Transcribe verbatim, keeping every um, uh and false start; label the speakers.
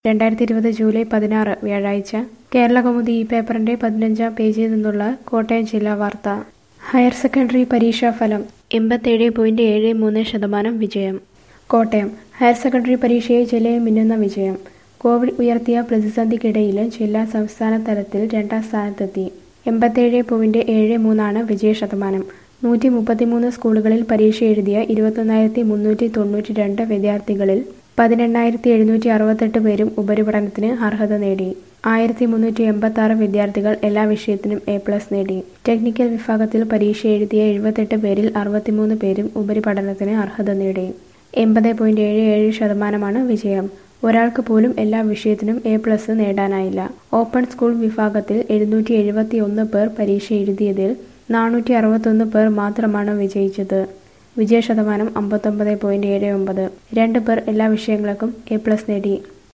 Speaker 1: രണ്ടായിരത്തി ഇരുപത് ജൂലൈ പതിനാറ് വ്യാഴാഴ്ച കേരളകൗമുദി ഈ പേപ്പറിന്റെ പതിനഞ്ചാം പേജിൽ നിന്നുള്ള കോട്ടയം ജില്ലാ വാർത്ത. ഹയർ സെക്കൻഡറി പരീക്ഷാഫലം എൺപത്തേഴ് പോയിന്റ് ഏഴ് മൂന്ന് ശതമാനം വിജയം. കോട്ടയം ഹയർ സെക്കൻഡറി പരീക്ഷയിൽ ജില്ലയിൽ മിന്നുന്ന വിജയം. കോവിഡ് ഉയർത്തിയ പ്രതിസന്ധിക്കിടയിലും ജില്ല സംസ്ഥാന തലത്തിൽ രണ്ടാം സ്ഥാനത്തെത്തി. എൺപത്തേഴ് പോയിന്റ് ഏഴ് മൂന്നാണ് വിജയശതമാനം. നൂറ്റി മുപ്പത്തിമൂന്ന് സ്കൂളുകളിൽ പരീക്ഷ എഴുതിയ ഇരുപത്തൊന്നായിരത്തി മുന്നൂറ്റി തൊണ്ണൂറ്റി രണ്ട് വിദ്യാർത്ഥികളിൽ പതിനെണ്ണായിരത്തി എഴുന്നൂറ്റി അറുപത്തെട്ട് പേരും ഉപരിപഠനത്തിന് അർഹത നേടി. ആയിരത്തി മുന്നൂറ്റി എൺപത്തി ആറ് വിദ്യാർത്ഥികൾ എല്ലാ വിഷയത്തിനും എ പ്ലസ് നേടി. ടെക്നിക്കൽ വിഭാഗത്തിൽ പരീക്ഷ എഴുതിയ എഴുപത്തെട്ട് പേരിൽ അറുപത്തിമൂന്ന് പേരും ഉപരിപഠനത്തിന് അർഹത നേടി. എൺപത് പോയിന്റ് ഏഴ് ഏഴ് ശതമാനമാണ് വിജയം. ഒരാൾക്ക് പോലും എല്ലാ വിഷയത്തിനും എ പ്ലസ് നേടാനായില്ല. ഓപ്പൺ സ്കൂൾ വിഭാഗത്തിൽ എഴുന്നൂറ്റി എഴുപത്തി ഒന്ന് പേർ പരീക്ഷ എഴുതിയതിൽ നാനൂറ്റി അറുപത്തൊന്ന് പേർ മാത്രമാണ് വിജയിച്ചത്. വിജയശതമാനം അമ്പത്തൊമ്പത് പോയിന്റ് ഏഴ് ഒമ്പത്. രണ്ട് പേർ എല്ലാ വിഷയങ്ങൾക്കും എ പ്ലസ് നേടി.